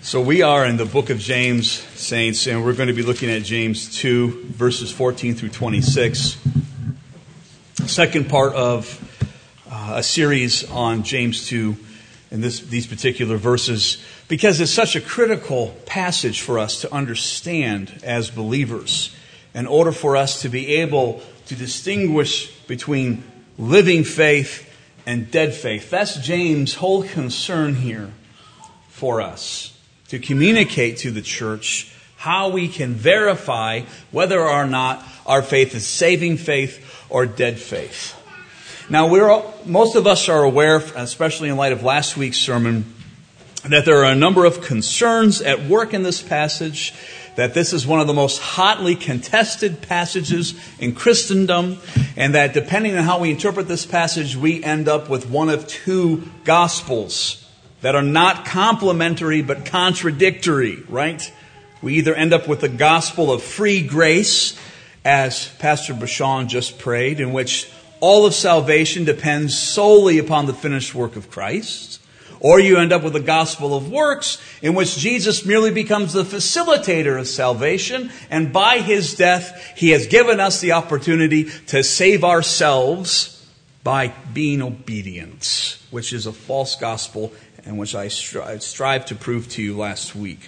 So we are in the book of James, saints, and we're going to be looking at James 2, verses 14 through 26. Second part of a series on James 2 and these particular verses, because it's such a critical passage for us to understand as believers in order for us to be able to distinguish between living faith and dead faith. That's James' whole concern here for us, to communicate to the church how we can verify whether or not our faith is saving faith or dead faith. Now, most of us are aware, especially in light of last week's sermon, that there are a number of concerns at work in this passage, that this is one of the most hotly contested passages in Christendom, and that depending on how we interpret this passage, we end up with one of two gospels that are not complementary but contradictory, right? We either end up with the gospel of free grace, as Pastor Bashan just prayed, in which all of salvation depends solely upon the finished work of Christ, or you end up with the gospel of works, in which Jesus merely becomes the facilitator of salvation, and by his death, he has given us the opportunity to save ourselves by being obedient, which is a false gospel, and which I strive to prove to you last week.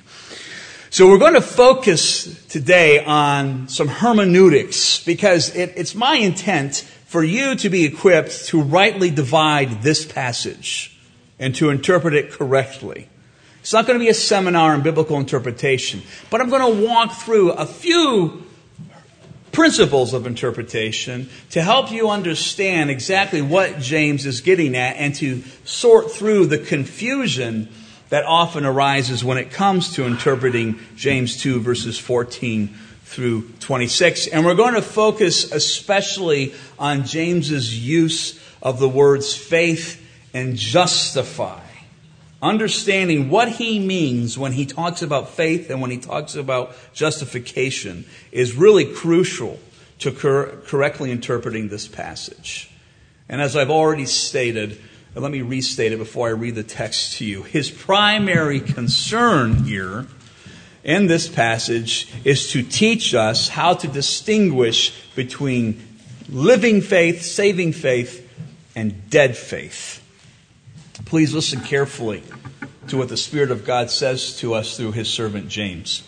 So we're going to focus today on some hermeneutics, because it's my intent for you to be equipped to rightly divide this passage and to interpret it correctly. It's not going to be a seminar in biblical interpretation, but I'm going to walk through a few principles of interpretation to help you understand exactly what James is getting at and to sort through the confusion that often arises when it comes to interpreting James 2 verses 14 through 26. And we're going to focus especially on James's use of the words faith and justify. Understanding what he means when he talks about faith and when he talks about justification is really crucial to correctly interpreting this passage. And as I've already stated, and let me restate it before I read the text to you, his primary concern here in this passage is to teach us how to distinguish between living faith, saving faith, and dead faith. Please listen carefully to what the Spirit of God says to us through his servant James.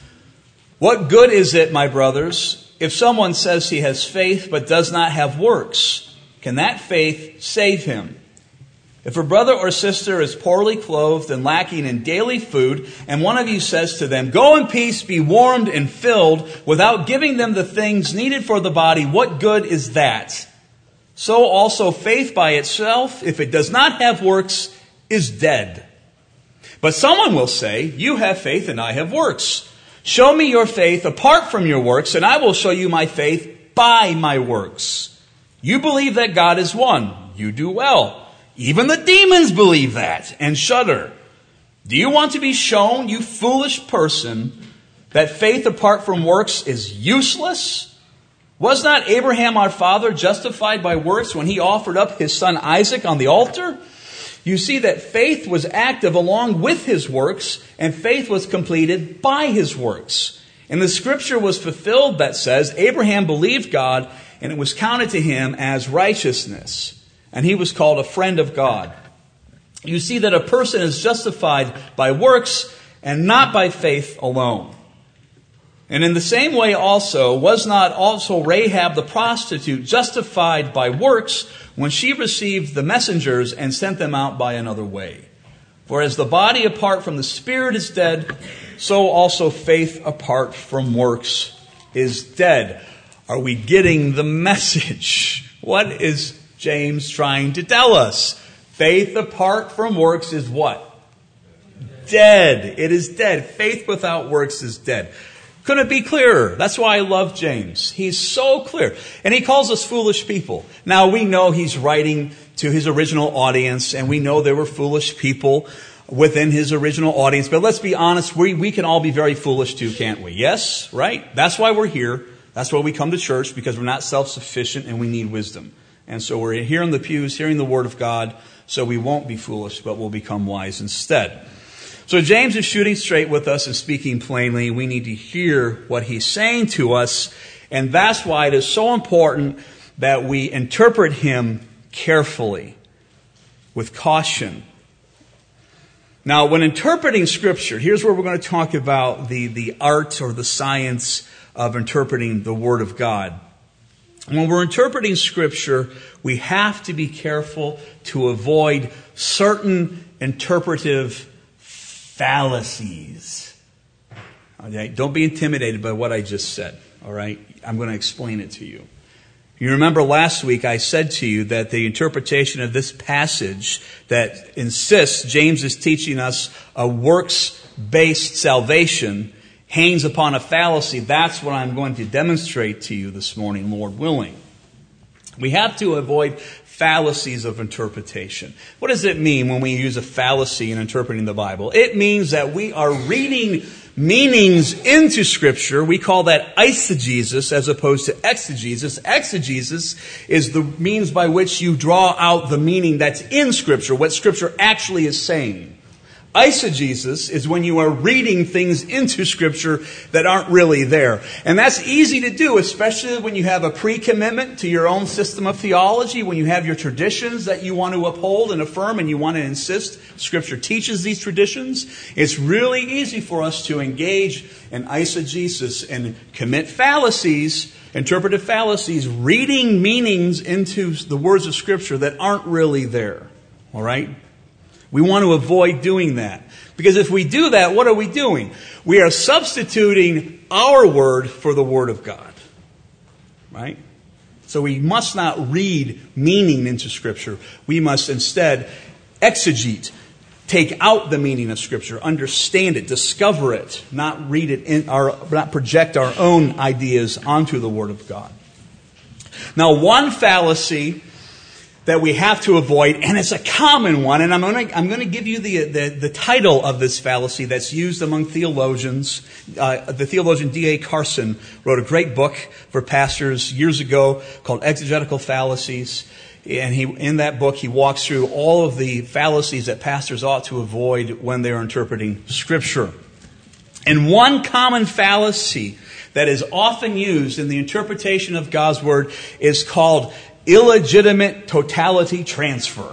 What good is it, my brothers, if someone says he has faith but does not have works? Can that faith save him? If a brother or sister is poorly clothed and lacking in daily food, and one of you says to them, "Go in peace, be warmed and filled," without giving them the things needed for the body, what good is that? So also faith by itself, if it does not have works, is dead. But someone will say, "You have faith and I have works. Show me your faith apart from your works, and I will show you my faith by my works. You believe that God is one. You do well. Even the demons believe that and shudder. Do you want to be shown, you foolish person, that faith apart from works is useless? Was not Abraham our father justified by works when he offered up his son Isaac on the altar? You see that faith was active along with his works, and faith was completed by his works. And the scripture was fulfilled that says, Abraham believed God, and it was counted to him as righteousness. And he was called a friend of God. You see that a person is justified by works and not by faith alone. And in the same way also, was not also Rahab the prostitute justified by works when she received the messengers and sent them out by another way? For as the body apart from the spirit is dead, so also faith apart from works is dead. Are we getting the message? What is James trying to tell us? Faith apart from works is what? Dead. It is dead. Faith without works is dead. Couldn't it be clearer? That's why I love James. He's so clear. And he calls us foolish people. Now, we know he's writing to his original audience, and we know there were foolish people within his original audience. But let's be honest, we can all be very foolish too, can't we? Yes? Right? That's why we're here. That's why we come to church, because we're not self-sufficient and we need wisdom. And so we're here in the pews, hearing the Word of God, so we won't be foolish, but we'll become wise instead. So James is shooting straight with us and speaking plainly. We need to hear what he's saying to us, and that's why it is so important that we interpret him carefully, with caution. Now, when interpreting Scripture, here's where we're going to talk about the art or the science of interpreting the Word of God. When we're interpreting Scripture, we have to be careful to avoid certain interpretive fallacies. Okay? Don't be intimidated by what I just said. All right? I'm going to explain it to you. You remember last week I said to you that the interpretation of this passage that insists James is teaching us a works-based salvation hangs upon a fallacy. That's what I'm going to demonstrate to you this morning, Lord willing. We have to avoid fallacies of interpretation. What does it mean when we use a fallacy in interpreting the Bible? It means that we are reading meanings into Scripture. We call that eisegesis as opposed to exegesis. Exegesis is the means by which you draw out the meaning that's in Scripture, what Scripture actually is saying. Eisegesis is when you are reading things into Scripture that aren't really there. And that's easy to do, especially when you have a pre-commitment to your own system of theology, when you have your traditions that you want to uphold and affirm and you want to insist Scripture teaches these traditions. It's really easy for us to engage in eisegesis and commit fallacies, interpretive fallacies, reading meanings into the words of Scripture that aren't really there. All right? We want to avoid doing that. Because if we do that, what are we doing? We are substituting our word for the Word of God. Right? So we must not read meaning into Scripture. We must instead exegete, take out the meaning of Scripture, understand it, discover it, not read it not project our own ideas onto the Word of God. Now, one fallacy that we have to avoid, and it's a common one, and I'm going to give you the title of this fallacy that's used among theologians. The theologian D.A. Carson wrote a great book for pastors years ago called Exegetical Fallacies. And in that book, he walks through all of the fallacies that pastors ought to avoid when they're interpreting Scripture. And one common fallacy that is often used in the interpretation of God's Word is called illegitimate totality transfer.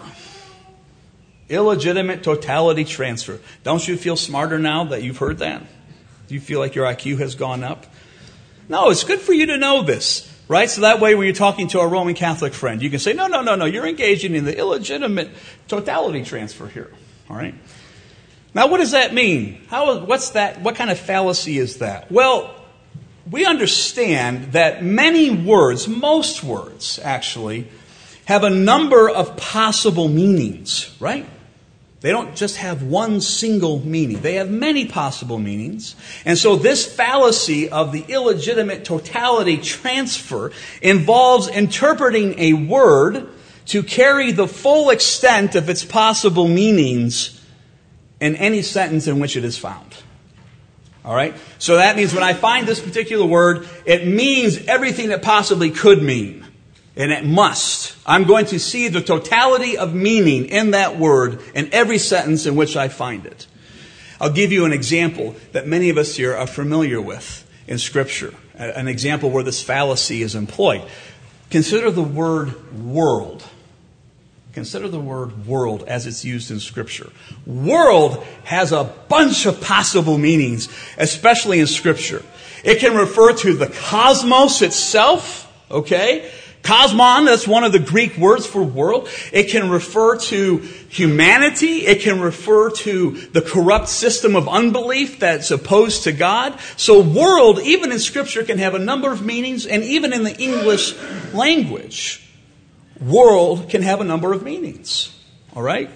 Illegitimate totality transfer. Don't you feel smarter now that you've heard that? Do you feel like your IQ has gone up? No, it's good for you to know this, right? So that way when you're talking to a Roman Catholic friend, you can say, no, you're engaging in the illegitimate totality transfer here. All right? Now, what does that mean? What's that? What kind of fallacy is that? Well, we understand that many words, most words actually, have a number of possible meanings, right? They don't just have one single meaning. They have many possible meanings. And so this fallacy of the illegitimate totality transfer involves interpreting a word to carry the full extent of its possible meanings in any sentence in which it is found. All right? So that means when I find this particular word, it means everything it possibly could mean. And it must. I'm going to see the totality of meaning in that word in every sentence in which I find it. I'll give you an example that many of us here are familiar with in Scripture. An example where this fallacy is employed. Consider the word world. Consider the word world as it's used in Scripture. World has a bunch of possible meanings, especially in Scripture. It can refer to the cosmos itself, okay? Cosmon, that's one of the Greek words for world. It can refer to humanity. It can refer to the corrupt system of unbelief that's opposed to God. So world, even in Scripture, can have a number of meanings, and even in the English language, world can have a number of meanings. All right?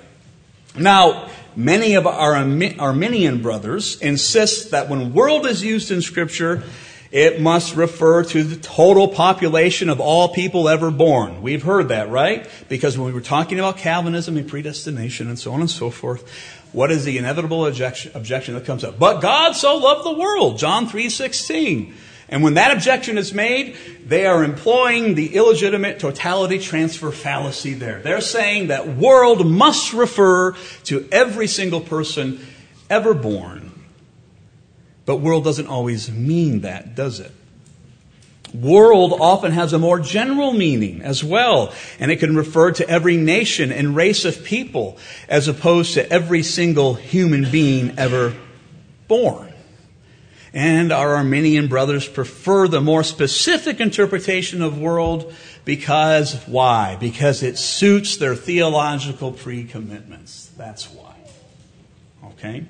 Now, many of our Arminian brothers insist that when world is used in Scripture, it must refer to the total population of all people ever born. We've heard that, right? Because when we were talking about Calvinism and predestination and so on and so forth, what is the inevitable objection that comes up? But God so loved the world, John 3:16. And when that objection is made, they are employing the illegitimate totality transfer fallacy there. They're saying that world must refer to every single person ever born. But world doesn't always mean that, does it? World often has a more general meaning as well, and it can refer to every nation and race of people as opposed to every single human being ever born. And our Arminian brothers prefer the more specific interpretation of world because, why? Because it suits their theological pre-commitments. That's why. Okay?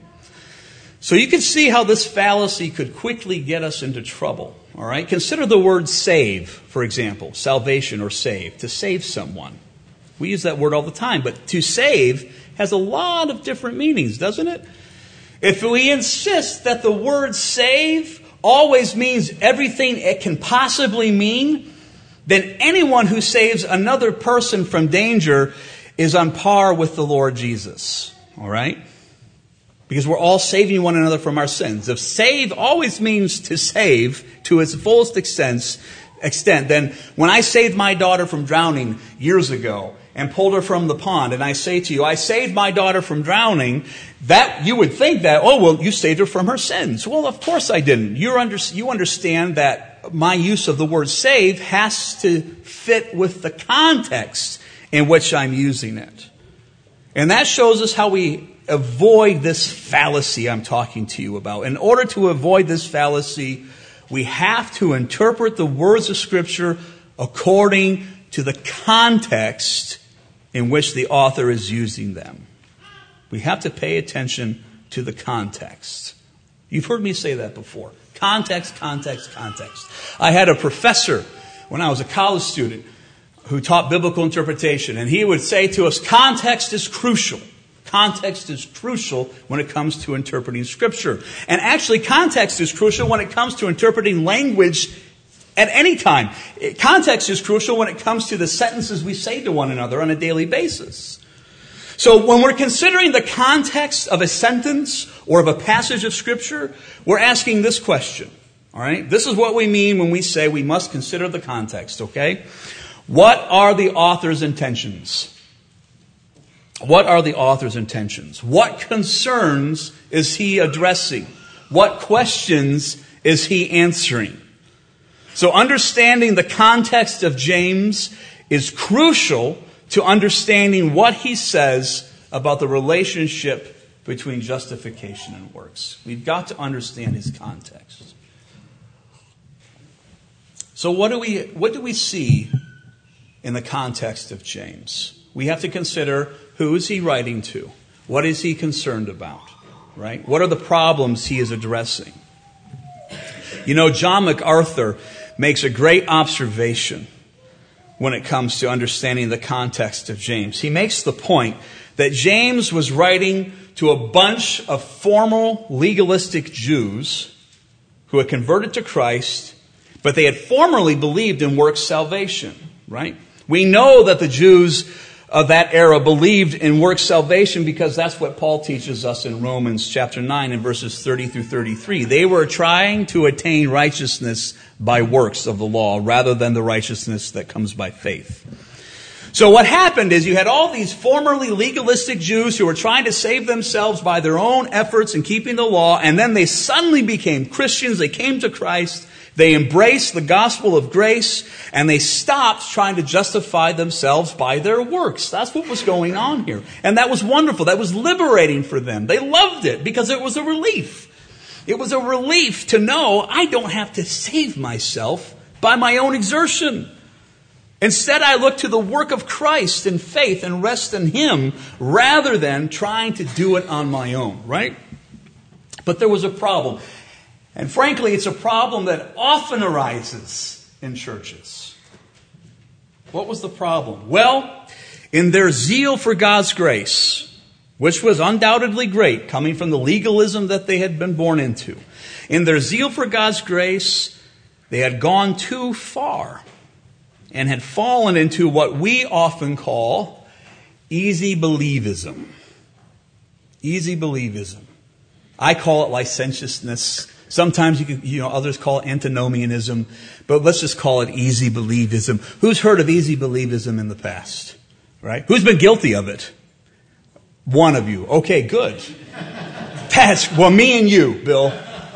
So you can see how this fallacy could quickly get us into trouble. All right? Consider the word save, for example, salvation or save, to save someone. We use that word all the time, but to save has a lot of different meanings, doesn't it? If we insist that the word save always means everything it can possibly mean, then anyone who saves another person from danger is on par with the Lord Jesus. All right? Because we're all saving one another from our sins. If save always means to save to its fullest extent, then when I saved my daughter from drowning years ago and pulled her from the pond, and I say to you, I saved my daughter from drowning, that you would think that, oh, well, you saved her from her sins. Well, of course I didn't. You understand that my use of the word save has to fit with the context in which I'm using it. And that shows us how we avoid this fallacy I'm talking to you about. In order to avoid this fallacy, we have to interpret the words of Scripture according to the context in which the author is using them. We have to pay attention to the context. You've heard me say that before. Context, context, context. I had a professor when I was a college student who taught biblical interpretation, and he would say to us, context is crucial. Context is crucial when it comes to interpreting Scripture. And actually, context is crucial when it comes to interpreting language at any time. Context is crucial when it comes to the sentences we say to one another on a daily basis. So when we're considering the context of a sentence or of a passage of Scripture, we're asking this question. All right? This is what we mean when we say we must consider the context, okay? What are the author's intentions? What are the author's intentions? What concerns is he addressing? What questions is he answering? So understanding the context of James is crucial to understanding what he says about the relationship between justification and works. We've got to understand his context. So what do we see in the context of James? We have to consider, who is he writing to? What is he concerned about? Right? What are the problems he is addressing? You know, John MacArthur makes a great observation when it comes to understanding the context of James. He makes the point that James was writing to a bunch of formal legalistic Jews who had converted to Christ, but they had formerly believed in works salvation, right? We know that the Jews of that era believed in works salvation because that's what Paul teaches us in Romans chapter 9 and verses 30 through 33. They were trying to attain righteousness by works of the law rather than the righteousness that comes by faith. So what happened is you had all these formerly legalistic Jews who were trying to save themselves by their own efforts in keeping the law, and then they suddenly became Christians. They came to Christ. They embraced the gospel of grace, and they stopped trying to justify themselves by their works. That's what was going on here. And that was wonderful. That was liberating for them. They loved it because it was a relief. It was a relief to know I don't have to save myself by my own exertion. Instead, I look to the work of Christ in faith and rest in Him rather than trying to do it on my own, right? But there was a problem. And frankly, it's a problem that often arises in churches. What was the problem? Well, in their zeal for God's grace, which was undoubtedly great, coming from the legalism that they had been born into, in their zeal for God's grace, they had gone too far and had fallen into what we often call easy believism. Easy believism. I call it licentiousness. Sometimes others call it antinomianism, but let's just call it easy believism. Who's heard of easy believism in the past? Right? Who's been guilty of it? One of you. Okay, good. me and you, Bill.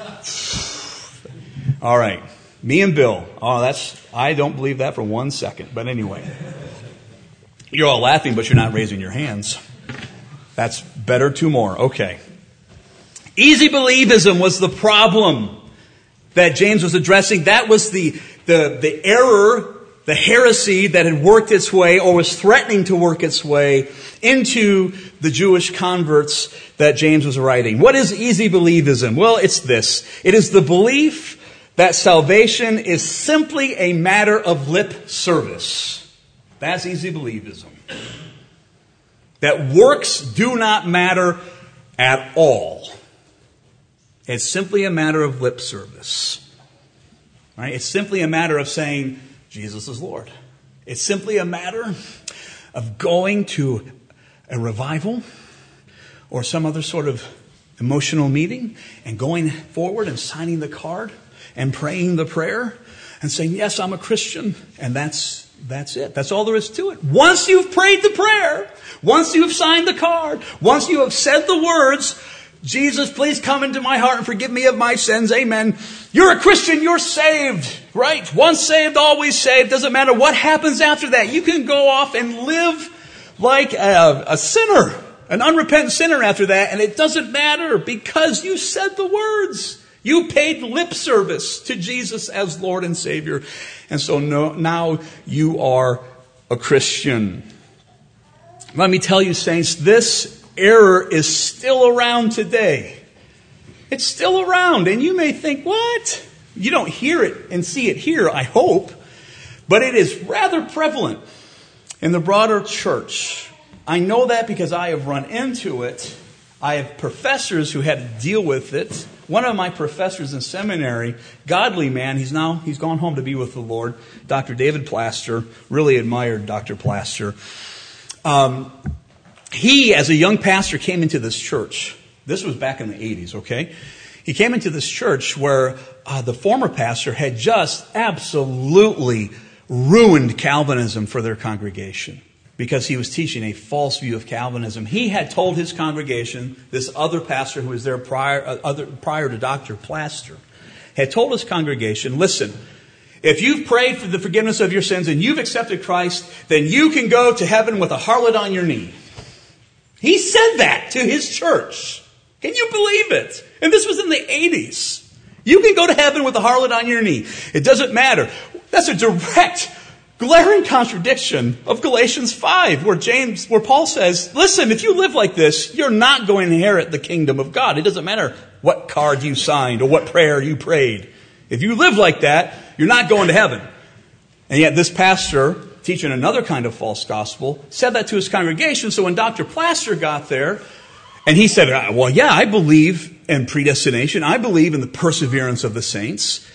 All right. Me and Bill. I don't believe that for 1 second. But anyway. You're all laughing, but you're not raising your hands. That's better, 2 more. Okay. Easy believism was the problem that James was addressing. That was the error, the heresy that had worked its way or was threatening to work its way into the Jewish converts that James was writing. What is easy believism? Well, it's this. It is the belief that salvation is simply a matter of lip service. That's easy believism. That works do not matter at all. It's simply a matter of lip service. Right? It's simply a matter of saying, Jesus is Lord. It's simply a matter of going to a revival or some other sort of emotional meeting and going forward and signing the card and praying the prayer and saying, yes, I'm a Christian. And that's it. That's all there is to it. Once you've prayed the prayer, once you've signed the card, once you have said the words, Jesus, please come into my heart and forgive me of my sins. Amen. You're a Christian. You're saved, right? Once saved, always saved. Doesn't matter what happens after that. You can go off and live like a sinner, an unrepentant sinner after that. And it doesn't matter because you said the words. You paid lip service to Jesus as Lord and Savior. And so now you are a Christian. Let me tell you, saints, this error is still around today. It's still around. And you may think, what? You don't hear it and see it here, I hope. But it is rather prevalent in the broader church. I know that because I have run into it. I have professors who had to deal with it. One of my professors in seminary, godly man, he's gone home to be with the Lord, Dr. David Plaster, really admired Dr. Plaster. He, as a young pastor, came into this church. This was back in the 80s, okay? He came into this church where the former pastor had just absolutely ruined Calvinism for their congregation because he was teaching a false view of Calvinism. He had told his congregation, this other pastor who was there prior to Dr. Plaster, had told his congregation, listen, if you've prayed for the forgiveness of your sins and you've accepted Christ, then you can go to heaven with a harlot on your knee. He said that to his church. Can you believe it? And this was in the 80s. You can go to heaven with a harlot on your knee. It doesn't matter. That's a direct, glaring contradiction of Galatians 5, where Paul says, listen, if you live like this, you're not going to inherit the kingdom of God. It doesn't matter what card you signed or what prayer you prayed. If you live like that, you're not going to heaven. And yet this pastor, teaching another kind of false gospel, said that to his congregation. So when Dr. Plaster got there, and he said, well, yeah, I believe in predestination. I believe in the perseverance of the saints.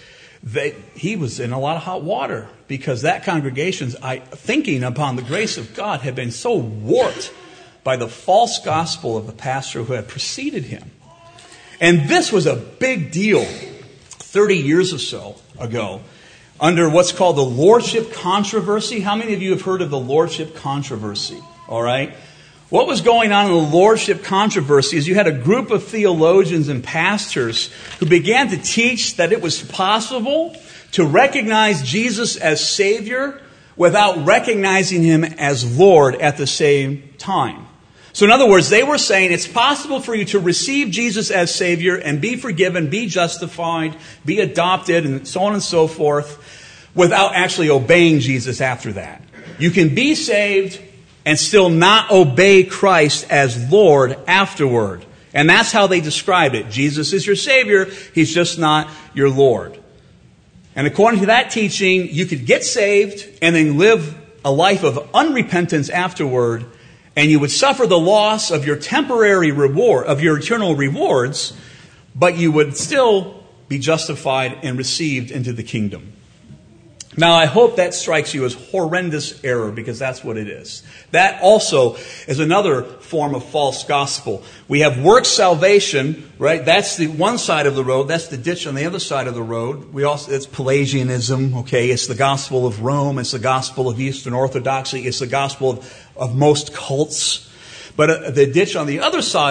He was in a lot of hot water because that congregation's thinking upon the grace of God had been so warped by the false gospel of the pastor who had preceded him. And this was a big deal 30 years or so ago under what's called the Lordship Controversy. How many of you have heard of the Lordship Controversy? All right. What was going on in the Lordship Controversy is you had a group of theologians and pastors who began to teach that it was possible to recognize Jesus as Savior without recognizing Him as Lord at the same time. So in other words, they were saying it's possible for you to receive Jesus as Savior and be forgiven, be justified, be adopted, and so on and so forth, without actually obeying Jesus after that. You can be saved and still not obey Christ as Lord afterward. And that's how they described it. Jesus is your Savior. He's just not your Lord. And according to that teaching, you could get saved and then live a life of unrepentance afterward. And you would suffer the loss of your temporary reward, of your eternal rewards, but you would still be justified and received into the kingdom. Now, I hope that strikes you as horrendous error because that's what it is. That also is another form of false gospel. We have works salvation, right? That's the one side of the road. That's the ditch on the other side of the road. It's Pelagianism, okay? It's the gospel of Rome. It's the gospel of Eastern Orthodoxy. It's the gospel of most cults. But the ditch on the other side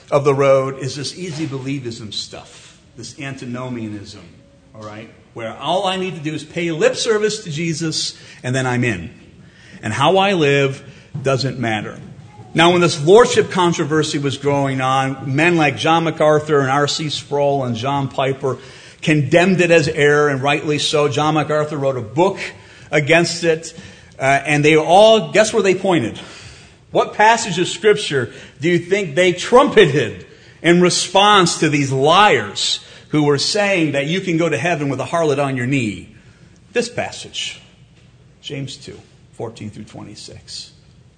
of the road is this easy believism stuff, this antinomianism, all right? Where all I need to do is pay lip service to Jesus and then I'm in. And how I live doesn't matter. Now, when this lordship controversy was going on, men like John MacArthur and R.C. Sproul and John Piper condemned it as error, and rightly so. John MacArthur wrote a book against it, and they all, guess where they pointed? What passage of Scripture do you think they trumpeted in response to these liars who were saying that you can go to heaven with a harlot on your knee? This passage, James 2, 14 through 26.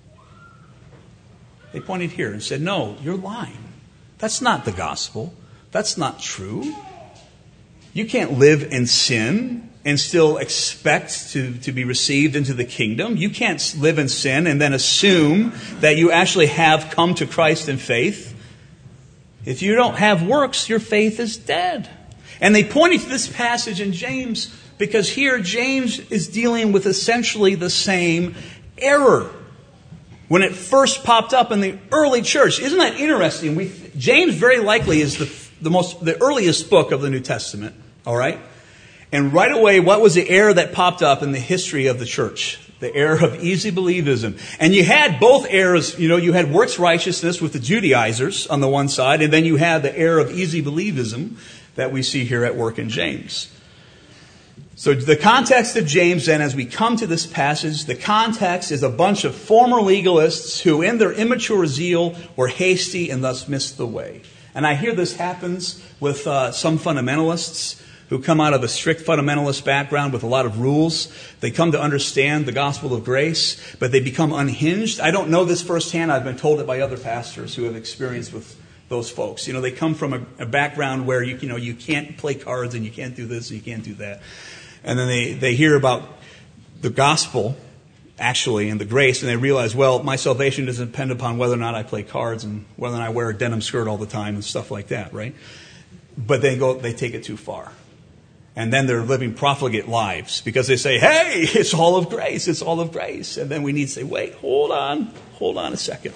They pointed here and said, no, you're lying. That's not the gospel. That's not true. You can't live in sin and still expect to be received into the kingdom. You can't live in sin and then assume that you actually have come to Christ in faith. If you don't have works, your faith is dead. And they pointed to this passage in James because here James is dealing with essentially the same error. When it first popped up in the early church. Isn't that interesting? James very likely is the earliest book of the New Testament. All right? And right away, what was the error that popped up in the history of the church? The error of easy believism. And you had both errors. You had works righteousness with the Judaizers on the one side, and then you had the error of easy believism that we see here at work in James. So the context of James then, as we come to this passage, the context is a bunch of former legalists who in their immature zeal were hasty and thus missed the way. And I hear this happens with some fundamentalists who come out of a strict fundamentalist background with a lot of rules. They come to understand the gospel of grace, but they become unhinged. I don't know this firsthand. I've been told it by other pastors who have experienced with those folks. They come from a background where you can't play cards and you can't do this and you can't do that. And then they hear about the gospel, actually, and the grace, and they realize, well, my salvation doesn't depend upon whether or not I play cards and whether or not I wear a denim skirt all the time and stuff like that, right? But they take it too far. And then they're living profligate lives because they say, hey, it's all of grace, it's all of grace. And then we need to say, wait, hold on a second.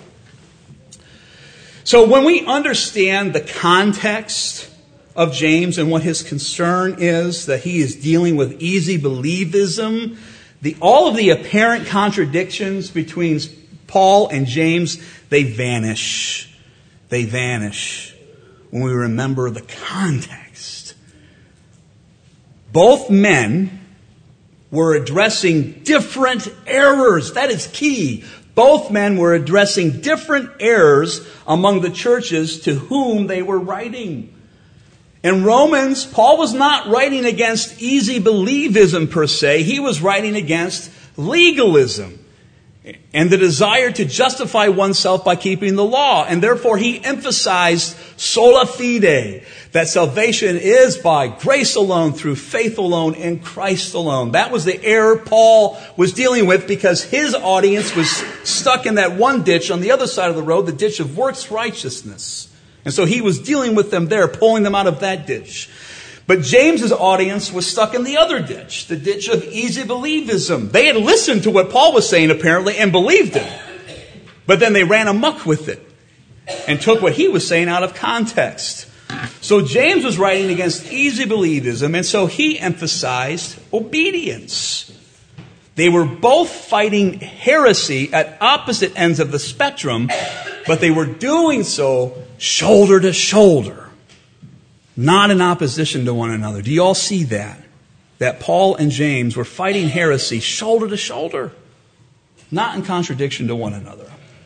So when we understand the context of James and what his concern is, that he is dealing with easy believism, all of the apparent contradictions between Paul and James, they vanish. They vanish when we remember the context. Both men were addressing different errors. That is key. Both men were addressing different errors among the churches to whom they were writing. In Romans, Paul was not writing against easy believism per se. He was writing against legalism and the desire to justify oneself by keeping the law. And therefore he emphasized sola fide, that salvation is by grace alone, through faith alone, in Christ alone. That was the error Paul was dealing with because his audience was stuck in that one ditch on the other side of the road, the ditch of works righteousness. And so he was dealing with them there, pulling them out of that ditch. But James's audience was stuck in the other ditch, the ditch of easy believism. They had listened to what Paul was saying, apparently, and believed it. But then they ran amok with it and took what he was saying out of context. So James was writing against easy believism, and so he emphasized obedience. They were both fighting heresy at opposite ends of the spectrum, but they were doing so shoulder to shoulder, not in opposition to one another. Do you all see that? That Paul and James were fighting heresy shoulder to shoulder, not in contradiction to one another.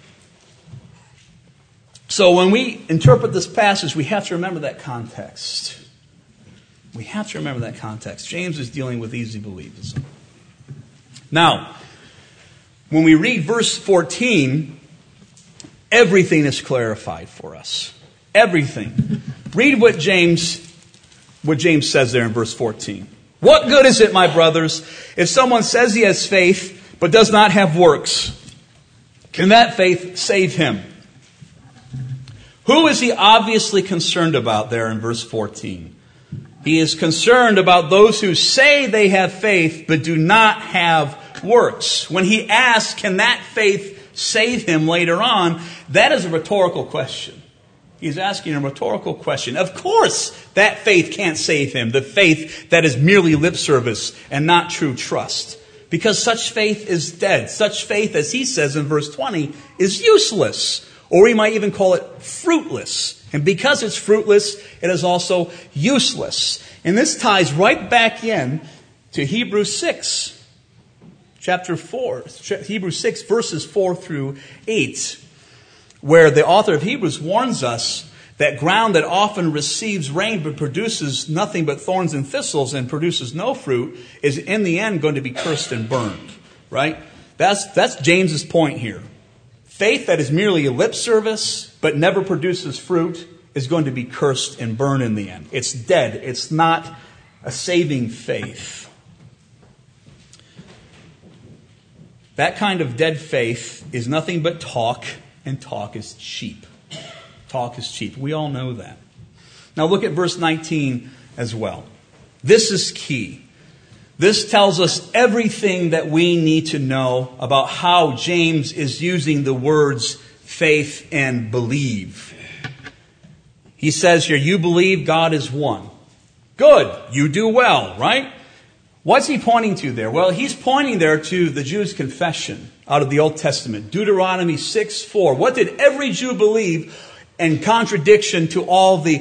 So when we interpret this passage, we have to remember that context. We have to remember that context. James is dealing with easy believism. Now, when we read verse 14, everything is clarified for us. Everything. Read what James says there in verse 14. What good is it, my brothers, if someone says he has faith but does not have works? Can that faith save him? Who is he obviously concerned about there in verse 14? He is concerned about those who say they have faith but do not have works. When he asks, can that faith save him later on, that is a rhetorical question. He's asking a rhetorical question. Of course, that faith can't save him. The faith that is merely lip service and not true trust. Because such faith is dead. Such faith, as he says in verse 20, is useless. Or we might even call it fruitless. And because it's fruitless, it is also useless. And this ties right back in to Hebrews 6. Chapter 4, Hebrews 6, verses 4 through 8. Where the author of Hebrews warns us that ground that often receives rain but produces nothing but thorns and thistles and produces no fruit is in the end going to be cursed and burned. Right? That's James's point here. Faith that is merely a lip service but never produces fruit is going to be cursed and burned in the end. It's dead. It's not a saving faith. That kind of dead faith is nothing but talk, and talk is cheap. Talk is cheap. We all know that. Now look at verse 19 as well. This is key. This tells us everything that we need to know about how James is using the words faith and believe. He says here, you believe God is one. Good. You do well, right? What's he pointing to there? Well, he's pointing there to the Jews' confession out of the Old Testament. Deuteronomy 6:4. What did every Jew believe in contradiction to all the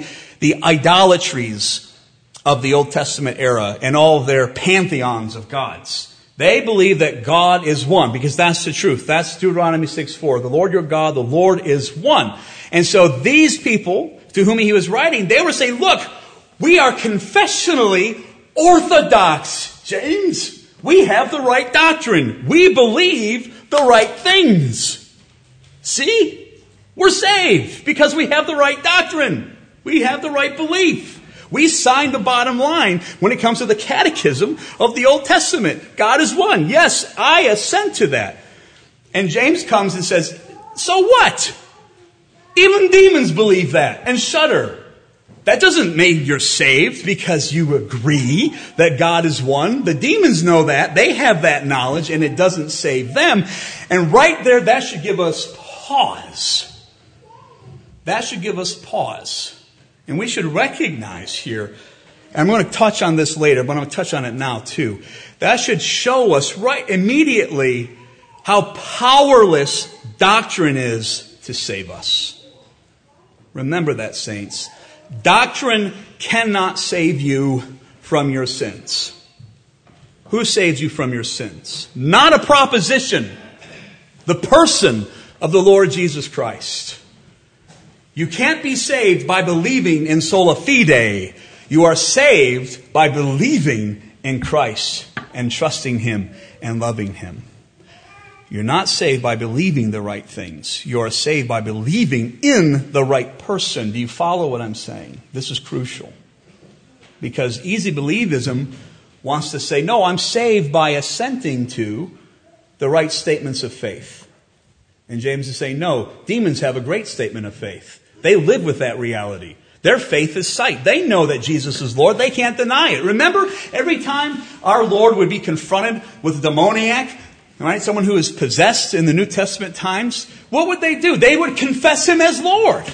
idolatries of the Old Testament era and all their pantheons of gods? They believe that God is one because that's the truth. That's Deuteronomy 6:4. The Lord your God, the Lord is one. And so these people to whom he was writing, they were saying, look, we are confessionally orthodox. James, we have the right doctrine. We believe the right things. See? We're saved because we have the right doctrine. We have the right belief. We signed the bottom line when it comes to the catechism of the Old Testament. God is one. Yes, I assent to that. And James comes and says, so what? Even demons believe that and shudder. That doesn't mean you're saved because you agree that God is one. The demons know that. They have that knowledge, and it doesn't save them. And right there, that should give us pause. That should give us pause. And we should recognize here, and I'm going to touch on this later, but I'm going to touch on it now too. That should show us right immediately how powerless doctrine is to save us. Remember that, saints. Doctrine cannot save you from your sins. Who saves you from your sins? Not a proposition. The person of the Lord Jesus Christ. You can't be saved by believing in sola fide. You are saved by believing in Christ and trusting Him and loving Him. You're not saved by believing the right things. You are saved by believing in the right person. Do you follow what I'm saying? This is crucial. Because easy believism wants to say, no, I'm saved by assenting to the right statements of faith. And James is saying, no, demons have a great statement of faith. They live with that reality. Their faith is sight. They know that Jesus is Lord. They can't deny it. Remember, every time our Lord would be confronted with a demoniac, right, someone who is possessed in the New Testament times, what would they do? They would confess Him as Lord.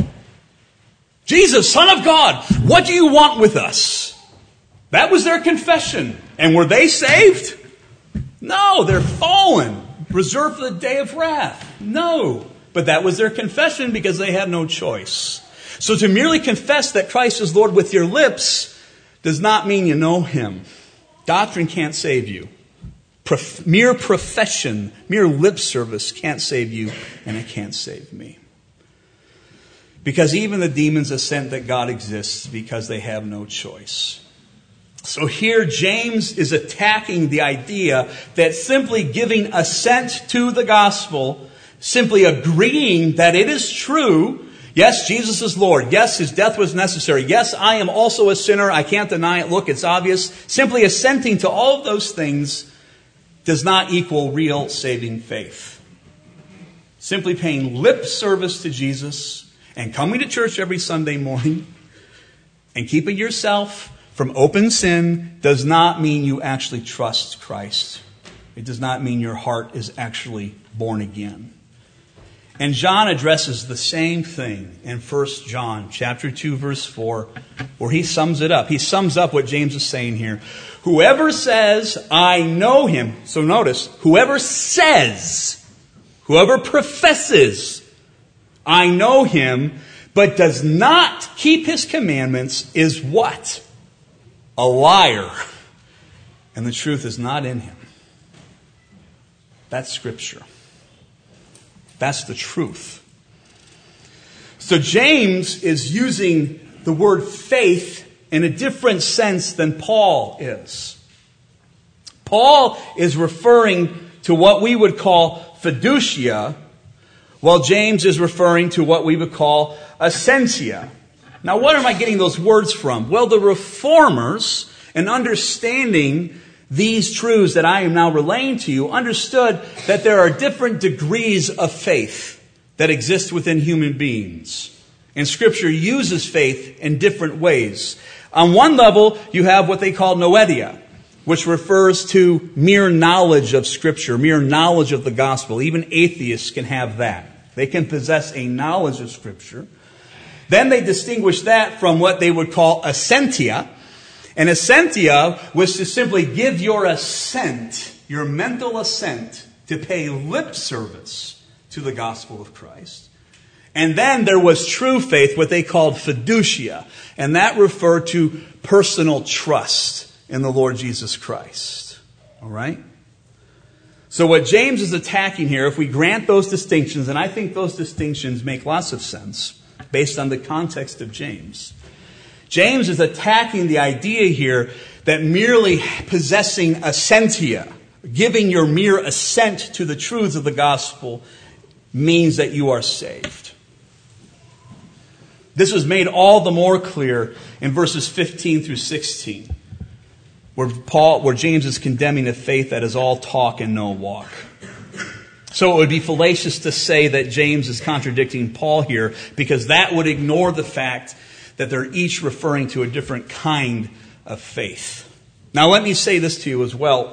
Jesus, Son of God, what do you want with us? That was their confession. And were they saved? No, they're fallen, reserved for the day of wrath. No. But that was their confession because they had no choice. So to merely confess that Christ is Lord with your lips does not mean you know Him. Doctrine can't save you. Mere profession, mere lip service can't save you, and it can't save me. Because even the demons assent that God exists because they have no choice. So here James is attacking the idea that simply giving assent to the gospel, simply agreeing that it is true, yes, Jesus is Lord, yes, His death was necessary, yes, I am also a sinner, I can't deny it, look, it's obvious, simply assenting to all of those things does not equal real saving faith. Simply paying lip service to Jesus and coming to church every Sunday morning and keeping yourself from open sin does not mean you actually trust Christ. It does not mean your heart is actually born again. And John addresses the same thing in 1 John chapter 2, verse 4, where he sums it up. He sums up what James is saying here. Whoever says, I know him. So notice, whoever says, whoever professes, I know him, but does not keep his commandments is what? A liar. And the truth is not in him. That's Scripture. That's the truth. So James is using the word faith in a different sense than Paul is. Paul is referring to what we would call fiducia, while James is referring to what we would call essentia. Now, what am I getting those words from? Well, the Reformers, in understanding these truths that I am now relaying to you, understood that there are different degrees of faith that exist within human beings. And Scripture uses faith in different ways. On one level, you have what they call noedia, which refers to mere knowledge of Scripture, mere knowledge of the gospel. Even atheists can have that. They can possess a knowledge of Scripture. Then they distinguish that from what they would call assentia. And assentia was to simply give your assent, your mental assent, to pay lip service to the gospel of Christ. And then there was true faith, what they called fiducia. And that referred to personal trust in the Lord Jesus Christ. All right? So what James is attacking here, if we grant those distinctions, and I think those distinctions make lots of sense based on the context of James. James is attacking the idea here that merely possessing assentia, giving your mere assent to the truths of the gospel, means that you are saved. This was made all the more clear in verses 15 through 16, where James is condemning a faith that is all talk and no walk. So it would be fallacious to say that James is contradicting Paul here, because that would ignore the fact that they're each referring to a different kind of faith. Now let me say this to you as well.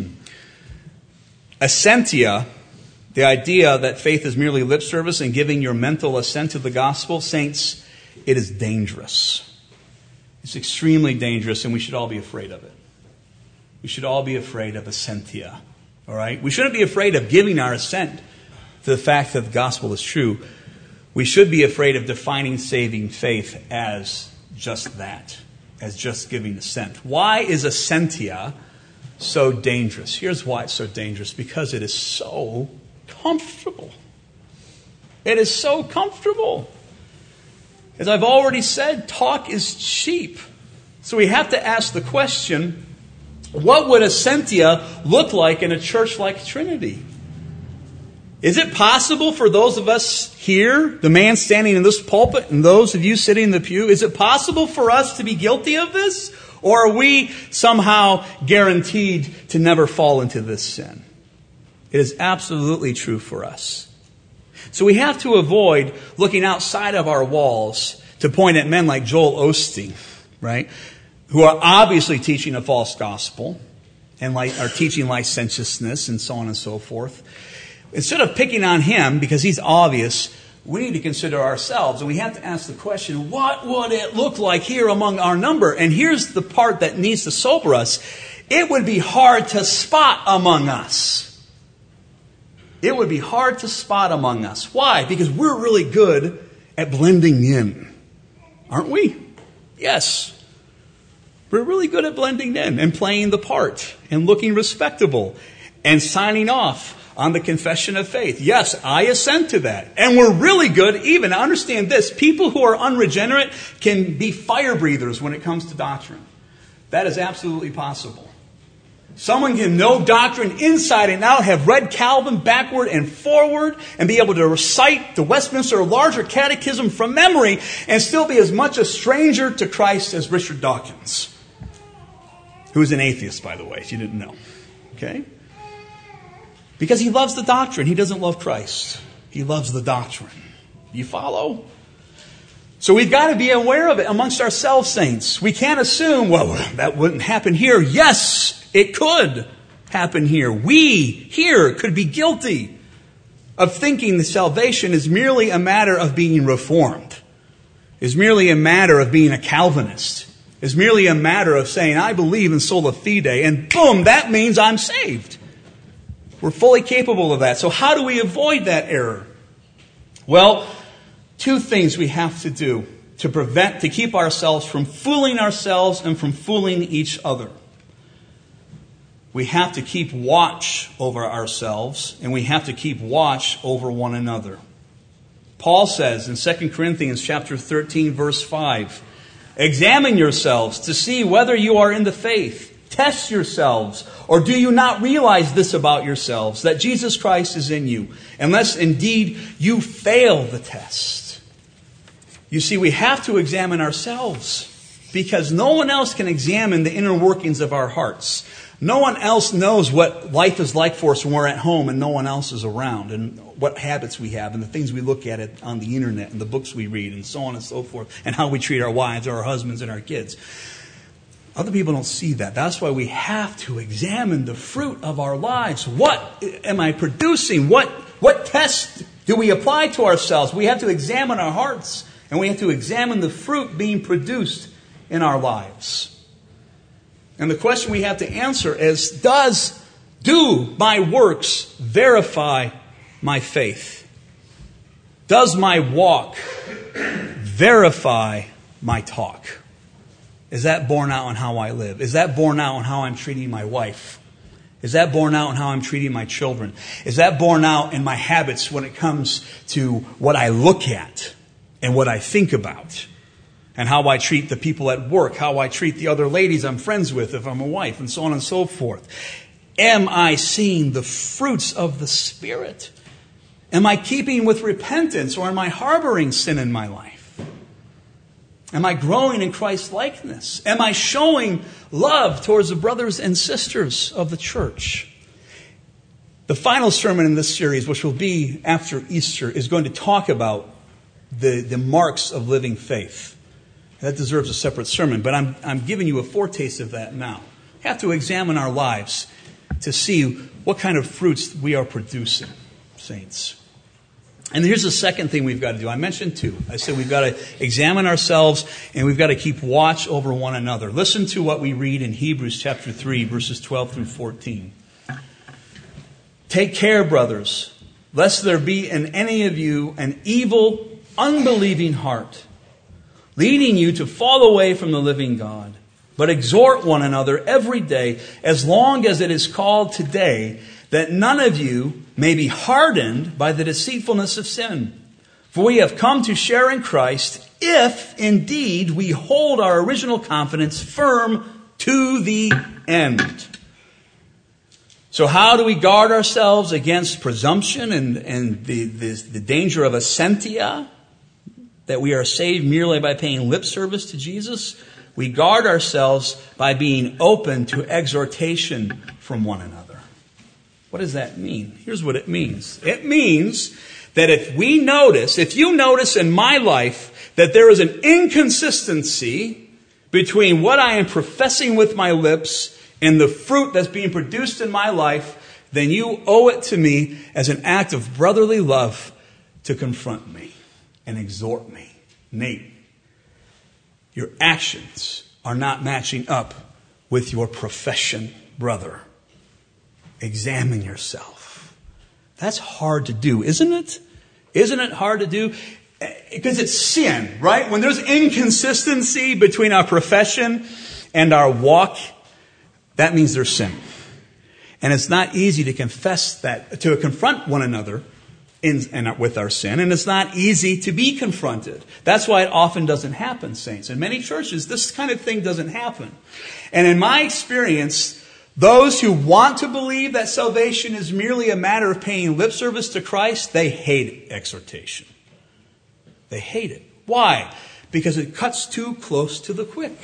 Assentia, the idea that faith is merely lip service and giving your mental assent to the gospel, saints, it is dangerous. It's extremely dangerous, and we should all be afraid of it. We should all be afraid of assentia. All right? We shouldn't be afraid of giving our assent to the fact that the gospel is true. We should be afraid of defining saving faith as just that, as just giving assent. Why is assentia so dangerous? Here's why it's so dangerous. Because it is so comfortable. It is so comfortable. As I've already said, talk is cheap. So we have to ask the question, what would assentia look like in a church like Trinity? Is it possible for those of us here, the man standing in this pulpit and those of you sitting in the pew, is it possible for us to be guilty of this? Or are we somehow guaranteed to never fall into this sin? It is absolutely true for us. So we have to avoid looking outside of our walls to point at men like Joel Osteen, right? Who are obviously teaching a false gospel and are teaching licentiousness and so on and so forth. Instead of picking on him because he's obvious, we need to consider ourselves. And we have to ask the question, what would it look like here among our number? And here's the part that needs to sober us. It would be hard to spot among us. It would be hard to spot among us. Why? Because we're really good at blending in. Aren't we? Yes. We're really good at blending in and playing the part and looking respectable and signing off on the confession of faith. Yes, I assent to that. And we're really good, even, understand this, people who are unregenerate can be fire breathers when it comes to doctrine. That is absolutely possible. Someone can know doctrine inside and out, have read Calvin backward and forward, and be able to recite the Westminster Larger Catechism from memory, and still be as much a stranger to Christ as Richard Dawkins, who is an atheist, by the way, if you didn't know. Okay? Because he loves the doctrine. He doesn't love Christ. He loves the doctrine. You follow? So we've got to be aware of it amongst ourselves, saints. We can't assume, well, that wouldn't happen here. Yes, it could happen here. We here could be guilty of thinking that salvation is merely a matter of being reformed, is merely a matter of being a Calvinist, is merely a matter of saying, I believe in sola fide, and boom, that means I'm saved. We're fully capable of that. So how do we avoid that error? Well, two things we have to do to keep ourselves from fooling ourselves and from fooling each other. We have to keep watch over ourselves, and we have to keep watch over one another. Paul says in 2 Corinthians chapter 13, verse 5, examine yourselves to see whether you are in the faith. Test yourselves, or do you not realize this about yourselves, that Jesus Christ is in you, unless indeed you fail the test. You see, we have to examine ourselves, because no one else can examine the inner workings of our hearts. No one else knows what life is like for us when we're at home and no one else is around, and what habits we have and the things we look at on the internet and the books we read and so on and so forth, and how we treat our wives or our husbands and our kids. Other people don't see that. That's why we have to examine the fruit of our lives. What am I producing? What tests do we apply to ourselves? We have to examine our hearts, and we have to examine the fruit being produced in our lives. And the question we have to answer is, do my works verify my faith? Does my walk verify my talk? Is that borne out in how I live? Is that borne out in how I'm treating my wife? Is that borne out in how I'm treating my children? Is that borne out in my habits when it comes to what I look at and what I think about? And how I treat the people at work, how I treat the other ladies I'm friends with if I'm a wife, and so on and so forth. Am I seeing the fruits of the Spirit? Am I keeping with repentance, or am I harboring sin in my life? Am I growing in Christ's likeness? Am I showing love towards the brothers and sisters of the church? The final sermon in this series, which will be after Easter, is going to talk about the marks of living faith. That deserves a separate sermon, but I'm giving you a foretaste of that now. We have to examine our lives to see what kind of fruits we are producing, saints. And here's the second thing we've got to do. I mentioned two. I said we've got to examine ourselves, and we've got to keep watch over one another. Listen to what we read in Hebrews chapter 3, verses 12 through 14. Take care, brothers, lest there be in any of you an evil, unbelieving heart, leading you to fall away from the living God. But exhort one another every day, as long as it is called today, that none of you may be hardened by the deceitfulness of sin. For we have come to share in Christ, if indeed we hold our original confidence firm to the end. So how do we guard ourselves against presumption and the danger of assentia? That we are saved merely by paying lip service to Jesus? We guard ourselves by being open to exhortation from one another. What does that mean? Here's what it means. It means that if you notice in my life that there is an inconsistency between what I am professing with my lips and the fruit that's being produced in my life, then you owe it to me as an act of brotherly love to confront me and exhort me. Nate, your actions are not matching up with your profession, brother. Examine yourself. That's hard to do, isn't it? Isn't it hard to do? Because it's sin, right? When there's inconsistency between our profession and our walk, that means there's sin. And it's not easy to confront one another with our sin, and it's not easy to be confronted. That's why it often doesn't happen, saints. In many churches, this kind of thing doesn't happen. And in my experience, those who want to believe that salvation is merely a matter of paying lip service to Christ, they hate exhortation. They hate it. Why? Because it cuts too close to the quick.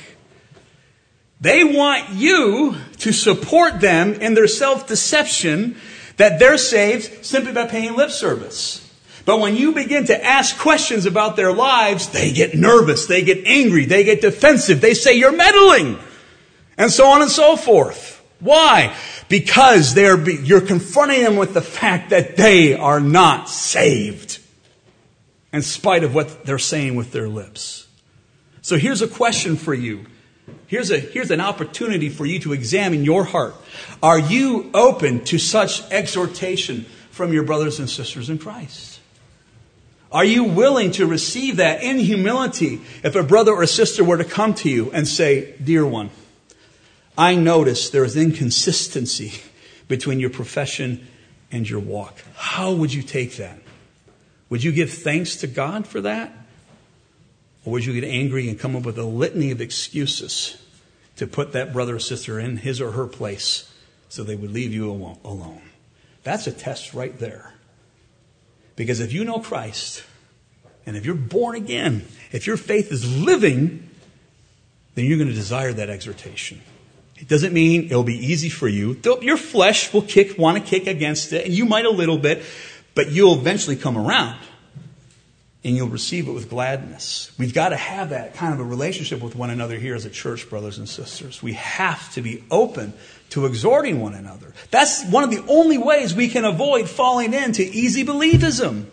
They want you to support them in their self-deception that they're saved simply by paying lip service. But when you begin to ask questions about their lives, they get nervous, they get angry, they get defensive, they say you're meddling, and so on and so forth. Why? because you're confronting them with the fact that they are not saved, in spite of what they're saying with their lips. So here's a question for you. Here's an opportunity for you to examine your heart. Are you open to such exhortation from your brothers and sisters in Christ? Are you willing to receive that in humility if a brother or sister were to come to you and say, "Dear one, I notice there is inconsistency between your profession and your walk." How would you take that? Would you give thanks to God for that? Or would you get angry and come up with a litany of excuses to put that brother or sister in his or her place so they would leave you alone? That's a test right there. Because if you know Christ, and if you're born again, if your faith is living, then you're going to desire that exhortation. It doesn't mean it'll be easy for you. Your flesh will want to kick against it, and you might a little bit, but you'll eventually come around. And you'll receive it with gladness. We've got to have that kind of a relationship with one another here as a church, brothers and sisters. We have to be open to exhorting one another. That's one of the only ways we can avoid falling into easy believism,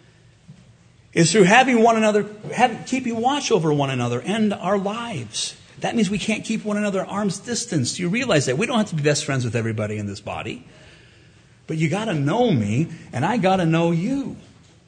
is through having one another, keeping watch over one another and our lives. That means we can't keep one another at arm's distance. Do you realize that? We don't have to be best friends with everybody in this body. But you got to know me, and I got to know you,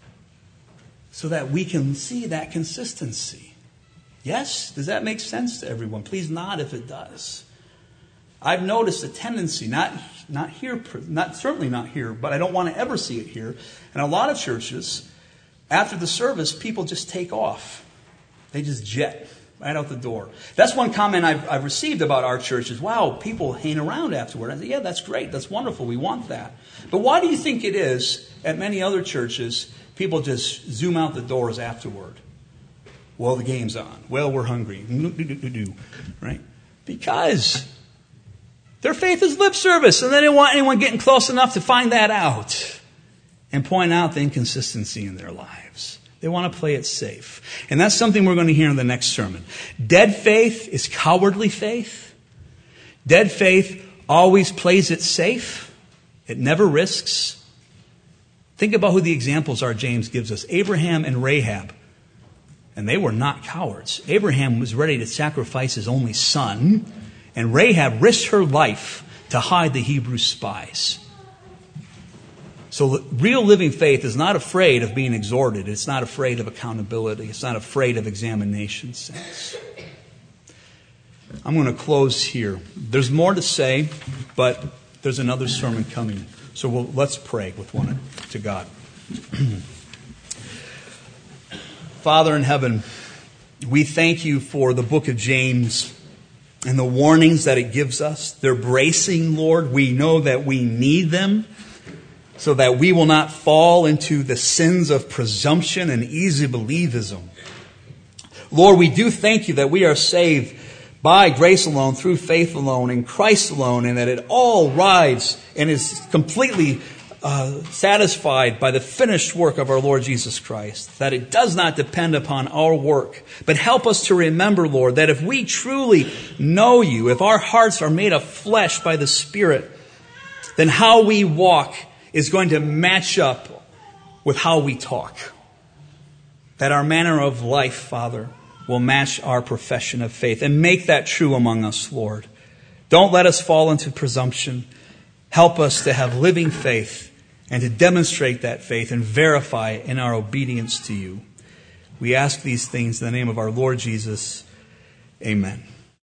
so that we can see that consistency. Yes? Does that make sense to everyone? Please nod if it does. I've noticed a tendency, not here, certainly not here, but I don't want to ever see it here. In a lot of churches, after the service, people just take off. They just jet right out the door. That's one comment I've received about our church is, wow, people hang around afterward. I said, yeah, that's great. That's wonderful. We want that. But why do you think it is at many other churches people just zoom out the doors afterward? Well, the game's on. Well, we're hungry. Right? Because their faith is lip service, and they don't want anyone getting close enough to find that out and point out the inconsistency in their lives. They want to play it safe. And that's something we're going to hear in the next sermon. Dead faith is cowardly faith. Dead faith always plays it safe. It never risks. Think about who the examples are James gives us. Abraham and Rahab. And they were not cowards. Abraham was ready to sacrifice his only son. And Rahab risked her life to hide the Hebrew spies. So real living faith is not afraid of being exhorted. It's not afraid of accountability. It's not afraid of examination, saints. I'm going to close here. There's more to say, but there's another sermon coming. So let's pray with one to God. Father in heaven, we thank you for the book of James and the warnings that it gives us. They're bracing, Lord. We know that we need them so that we will not fall into the sins of presumption and easy believism. Lord, we do thank you that we are saved by grace alone, through faith alone, in Christ alone, and that it all rides and is completely satisfied by the finished work of our Lord Jesus Christ. That it does not depend upon our work. But help us to remember, Lord, that if we truly know you, if our hearts are made of flesh by the Spirit, then how we walk is going to match up with how we talk. That our manner of life, Father, will match our profession of faith. And make that true among us, Lord. Don't let us fall into presumption. Help us to have living faith and to demonstrate that faith and verify it in our obedience to you. We ask these things in the name of our Lord Jesus. Amen.